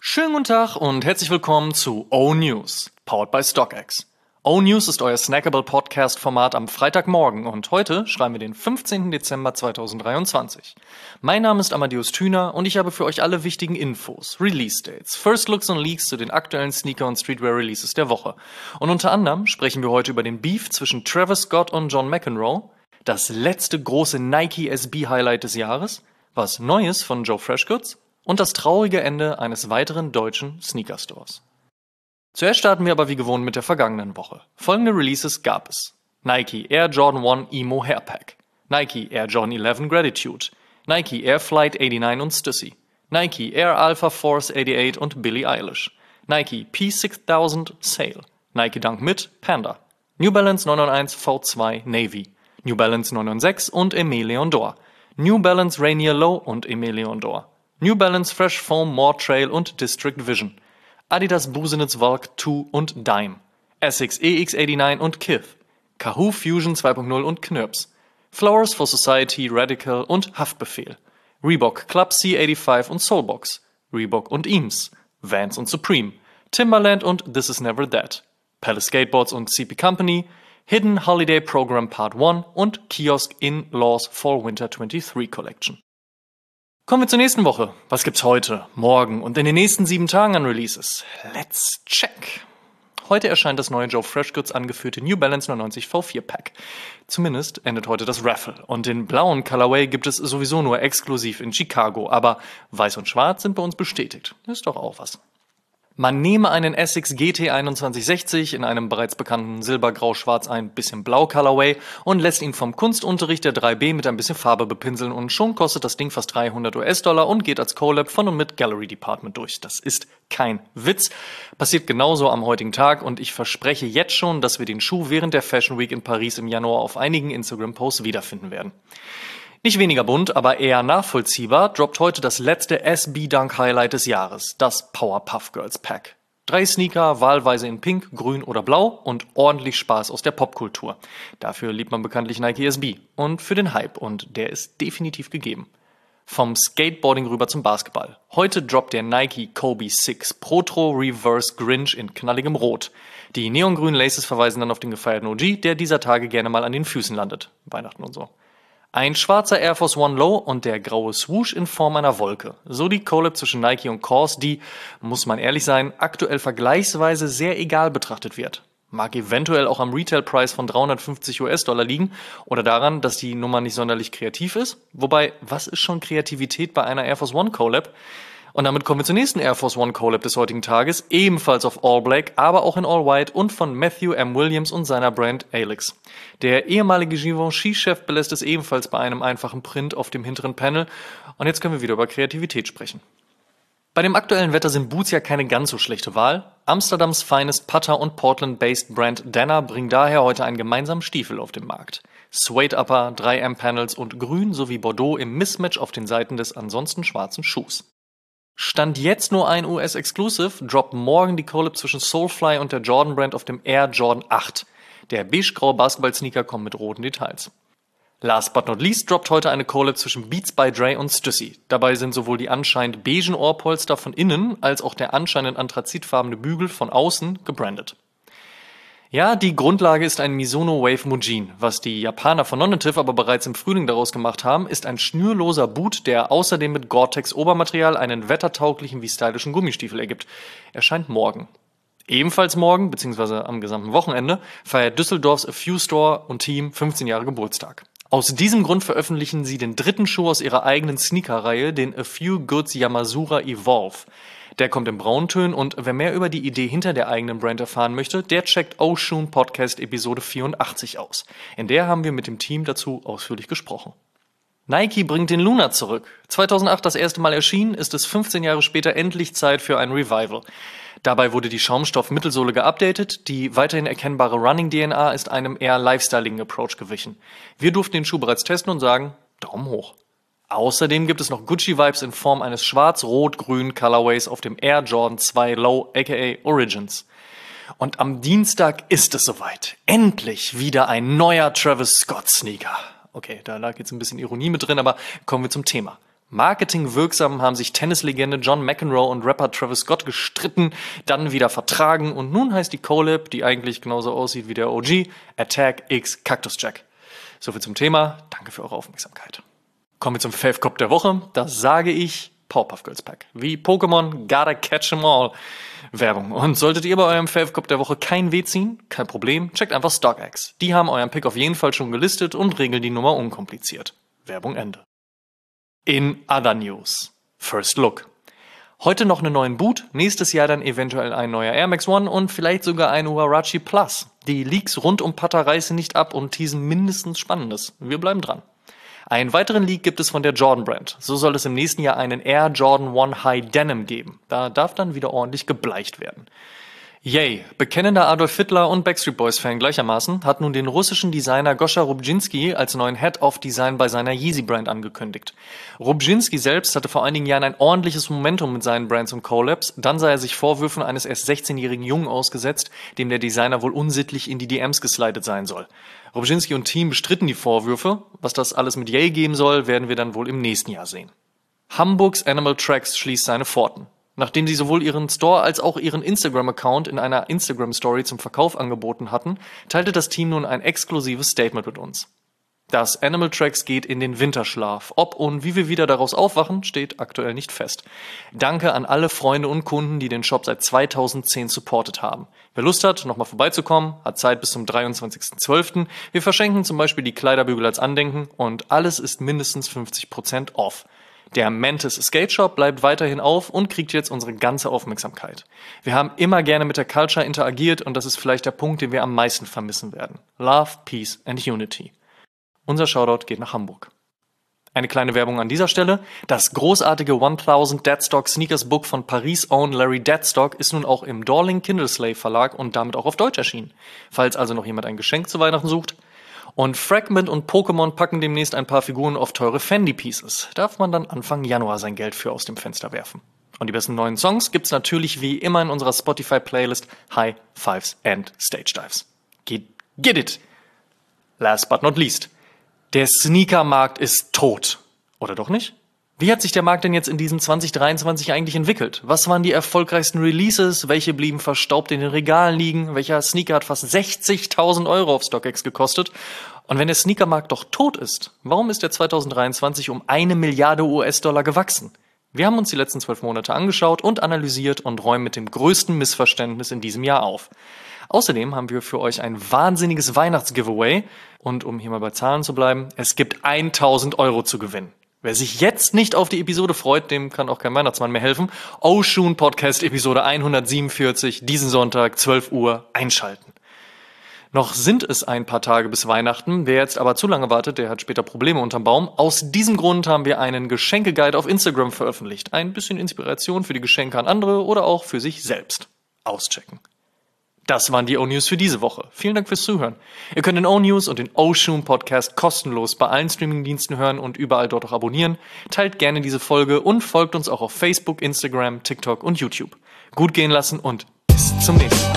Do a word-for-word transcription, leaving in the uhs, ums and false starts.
Schönen guten Tag und herzlich willkommen zu O-News, powered by StockX. O-News ist euer snackable Podcast-Format am Freitagmorgen und heute schreiben wir den fünfzehnten Dezember zweitausenddreiundzwanzig. Mein Name ist Amadeus Thüner und ich habe für euch alle wichtigen Infos, Release-Dates, First Looks und Leaks zu den aktuellen Sneaker- und Streetwear-Releases der Woche. Und unter anderem sprechen wir heute über den Beef zwischen Travis Scott und John McEnroe, das letzte große Nike S B-Highlight des Jahres, was Neues von Joe Freshgoods und das traurige Ende eines weiteren deutschen Sneaker-Stores. Zuerst starten wir aber wie gewohnt mit der vergangenen Woche. Folgende Releases gab es: Nike Air Jordan eins Emo Hairpack, Nike Air Jordan elf Gratitude, Nike Air Flight neunundachtzig und Stussy, Nike Air Alpha Force achtundachtzig und Billie Eilish, Nike P sechstausend Sale, Nike Dunk Mid Panda, New Balance neunhunderteins V zwei Navy, New Balance neunhundertsechs und Aimé Leon Dore, New Balance Rainier Low und Aimé Leon Dore, New Balance Fresh Foam More Trail und District Vision, Adidas Busenitz Valk zwei und Dime, Essex E X neunundachtzig und Kith, Kahoo Fusion zwei Punkt null und Knirps, Flowers for Society Radical und Haftbefehl, Reebok Club C fünfundachtzig und Soulbox, Reebok und Eames, Vans und Supreme, Timberland und This Is Never That, Palace Skateboards und C P Company, Hidden Holiday Program Part eins und Kiosk in Laws Fall Winter dreiundzwanzig Collection. Kommen wir zur nächsten Woche. Was gibt's heute, morgen und in den nächsten sieben Tagen an Releases? Let's check! Heute erscheint das neue Joe Freshgoods angeführte New Balance neunundneunzig V vier Pack. Zumindest endet heute das Raffle. Und den blauen Colorway gibt es sowieso nur exklusiv in Chicago. Aber weiß und schwarz sind bei uns bestätigt. Ist doch auch was. Man nehme einen Essex G T einundzwanzig sechzig in einem bereits bekannten Silber-Grau-Schwarz ein bisschen Blau Colorway und lässt ihn vom Kunstunterricht der drei B mit ein bisschen Farbe bepinseln und schon kostet das Ding fast dreihundert US-Dollar und geht als Collab von und mit Gallery Department durch. Das ist kein Witz. Passiert genauso am heutigen Tag und ich verspreche jetzt schon, dass wir den Schuh während der Fashion Week in Paris im Januar auf einigen Instagram-Posts wiederfinden werden. Nicht weniger bunt, aber eher nachvollziehbar, droppt heute das letzte S B-Dunk-Highlight des Jahres, das Powerpuff Girls Pack. Drei Sneaker, wahlweise in Pink, Grün oder Blau und ordentlich Spaß aus der Popkultur. Dafür liebt man bekanntlich Nike S B und für den Hype und der ist definitiv gegeben. Vom Skateboarding rüber zum Basketball. Heute droppt der Nike Kobe sechs Protro Reverse Grinch in knalligem Rot. Die neongrünen Laces verweisen dann auf den gefeierten O G, der dieser Tage gerne mal an den Füßen landet. Weihnachten und so. Ein schwarzer Air Force One Low und der graue Swoosh in Form einer Wolke. So die Collab zwischen Nike und Kors, die, muss man ehrlich sein, aktuell vergleichsweise sehr egal betrachtet wird. Mag eventuell auch am Retailpreis von dreihundertfünfzig US-Dollar liegen oder daran, dass die Nummer nicht sonderlich kreativ ist. Wobei, was ist schon Kreativität bei einer Air Force One Collab? Und damit kommen wir zur nächsten Air Force One Collab des heutigen Tages, ebenfalls auf All Black, aber auch in All White und von Matthew M. Williams und seiner Brand Alix. Der ehemalige Givenchy-Chef belässt es ebenfalls bei einem einfachen Print auf dem hinteren Panel und jetzt können wir wieder über Kreativität sprechen. Bei dem aktuellen Wetter sind Boots ja keine ganz so schlechte Wahl. Amsterdams Finest Putter und Portland-based Brand Danner bringen daher heute einen gemeinsamen Stiefel auf den Markt. Suede Upper, drei M Panels und Grün sowie Bordeaux im Mismatch auf den Seiten des ansonsten schwarzen Schuhs. Stand jetzt nur ein U S-Exclusive, droppt morgen die Collab zwischen Soulfly und der Jordan Brand auf dem Air Jordan acht. Der beigegraue Basketball-Sneaker kommt mit roten Details. Last but not least droppt heute eine Collab zwischen Beats by Dre und Stussy. Dabei sind sowohl die anscheinend beigen Ohrpolster von innen als auch der anscheinend anthrazitfarbene Bügel von außen gebrandet. Ja, die Grundlage ist ein Mizuno Wave Mujin. Was die Japaner von Nonative aber bereits im Frühling daraus gemacht haben, ist ein schnürloser Boot, der außerdem mit Gore-Tex Obermaterial einen wettertauglichen wie stylischen Gummistiefel ergibt. Erscheint morgen. Ebenfalls morgen, beziehungsweise am gesamten Wochenende, feiert Düsseldorfs A Few Store und Team fünfzehn Jahre Geburtstag. Aus diesem Grund veröffentlichen sie den dritten Schuh aus ihrer eigenen Sneaker-Reihe, den A Few Goods Yamasura Evolve. Der kommt in Brauntönen und wer mehr über die Idee hinter der eigenen Brand erfahren möchte, der checkt Oshun Podcast Episode vierundachtzig aus. In der haben wir mit dem Team dazu ausführlich gesprochen. Nike bringt den Luna zurück. zweitausendacht das erste Mal erschienen, ist es fünfzehn Jahre später endlich Zeit für ein Revival. Dabei wurde die Schaumstoff-Mittelsohle geupdatet, die weiterhin erkennbare Running-D N A ist einem eher lifestyligen Approach gewichen. Wir durften den Schuh bereits testen und sagen, Daumen hoch. Außerdem gibt es noch Gucci-Vibes in Form eines schwarz-rot-grünen Colorways auf dem Air Jordan zwei Low aka Origins. Und am Dienstag ist es soweit. Endlich wieder ein neuer Travis Scott Sneaker. Okay, da lag jetzt ein bisschen Ironie mit drin, aber kommen wir zum Thema. Marketingwirksam haben sich Tennislegende John McEnroe und Rapper Travis Scott gestritten, dann wieder vertragen und nun heißt die Collab, die eigentlich genauso aussieht wie der O G, Attack X Cactus Jack. Soviel zum Thema. Danke für eure Aufmerksamkeit. Kommen wir zum Fave-Cop der Woche. Das sage ich Powerpuff Girls Pack. Wie Pokémon, gotta catch 'em all. Werbung. Und solltet ihr bei eurem Fave-Cop der Woche kein Weh ziehen, kein Problem, checkt einfach StockX. Die haben euren Pick auf jeden Fall schon gelistet und regeln die Nummer unkompliziert. Werbung Ende. In other news. First Look. Heute noch einen neuen Boot, nächstes Jahr dann eventuell ein neuer Air Max One und vielleicht sogar ein Huarachi Plus. Die Leaks rund um Pata reißen nicht ab und teasen mindestens Spannendes. Wir bleiben dran. Einen weiteren Leak gibt es von der Jordan Brand. So soll es im nächsten Jahr einen Air Jordan One High Denim geben. Da darf dann wieder ordentlich gebleicht werden. Yay, bekennender Adolf Hitler und Backstreet Boys Fan gleichermaßen hat nun den russischen Designer Goscha Rubczynski als neuen Head of Design bei seiner Yeezy Brand angekündigt. Rubczynski selbst hatte vor einigen Jahren ein ordentliches Momentum mit seinen Brands und Collabs, dann sei er sich Vorwürfen eines erst sechzehnjährigen Jungen ausgesetzt, dem der Designer wohl unsittlich in die D Ms geslidet sein soll. Rubczynski und Team bestritten die Vorwürfe, was das alles mit Yay geben soll, werden wir dann wohl im nächsten Jahr sehen. Hamburgs Animal Tracks schließt seine Pforten. Nachdem sie sowohl ihren Store als auch ihren Instagram-Account in einer Instagram-Story zum Verkauf angeboten hatten, teilte das Team nun ein exklusives Statement mit uns. Das Animal Tracks geht in den Winterschlaf. Ob und wie wir wieder daraus aufwachen, steht aktuell nicht fest. Danke an alle Freunde und Kunden, die den Shop seit zweitausendzehn supportet haben. Wer Lust hat, nochmal vorbeizukommen, hat Zeit bis zum dreiundzwanzigsten zwölften Wir verschenken zum Beispiel die Kleiderbügel als Andenken und alles ist mindestens fünfzig Prozent off. Der Mantis Skate Shop bleibt weiterhin auf und kriegt jetzt unsere ganze Aufmerksamkeit. Wir haben immer gerne mit der Culture interagiert und das ist vielleicht der Punkt, den wir am meisten vermissen werden. Love, Peace and Unity. Unser Shoutout geht nach Hamburg. Eine kleine Werbung an dieser Stelle. Das großartige tausend Deadstock Sneakers Book von Paris Own Larry Deadstock ist nun auch im Dorling Kindleslave Verlag und damit auch auf Deutsch erschienen. Falls also noch jemand ein Geschenk zu Weihnachten sucht. Und Fragment und Pokémon packen demnächst ein paar Figuren auf teure Fendi-Pieces. Darf man dann Anfang Januar sein Geld für aus dem Fenster werfen. Und die besten neuen Songs gibt's natürlich wie immer in unserer Spotify-Playlist High Fives and Stage Dives. Get, get it! Last but not least. Der Sneakermarkt ist tot. Oder doch nicht? Wie hat sich der Markt denn jetzt in diesem zwanzig dreiundzwanzig eigentlich entwickelt? Was waren die erfolgreichsten Releases? Welche blieben verstaubt in den Regalen liegen? Welcher Sneaker hat fast sechzigtausend Euro auf StockX gekostet? Und wenn der Sneakermarkt doch tot ist, warum ist der zwanzig dreiundzwanzig um eine Milliarde U S-Dollar gewachsen? Wir haben uns die letzten zwölf Monate angeschaut und analysiert und räumen mit dem größten Missverständnis in diesem Jahr auf. Außerdem haben wir für euch ein wahnsinniges Weihnachts-Giveaway. Und um hier mal bei Zahlen zu bleiben, es gibt tausend Euro zu gewinnen. Wer sich jetzt nicht auf die Episode freut, dem kann auch kein Weihnachtsmann mehr helfen. Oshun Podcast Episode hundertsiebenundvierzig, diesen Sonntag, zwölf Uhr, einschalten. Noch sind es ein paar Tage bis Weihnachten. Wer jetzt aber zu lange wartet, der hat später Probleme unterm Baum. Aus diesem Grund haben wir einen Geschenkeguide auf Instagram veröffentlicht. Ein bisschen Inspiration für die Geschenke an andere oder auch für sich selbst. Auschecken. Das waren die O-News für diese Woche. Vielen Dank fürs Zuhören. Ihr könnt den O-News und den Oshun Podcast kostenlos bei allen Streamingdiensten hören und überall dort auch abonnieren. Teilt gerne diese Folge und folgt uns auch auf Facebook, Instagram, TikTok und YouTube. Gut gehen lassen und bis zum nächsten Mal.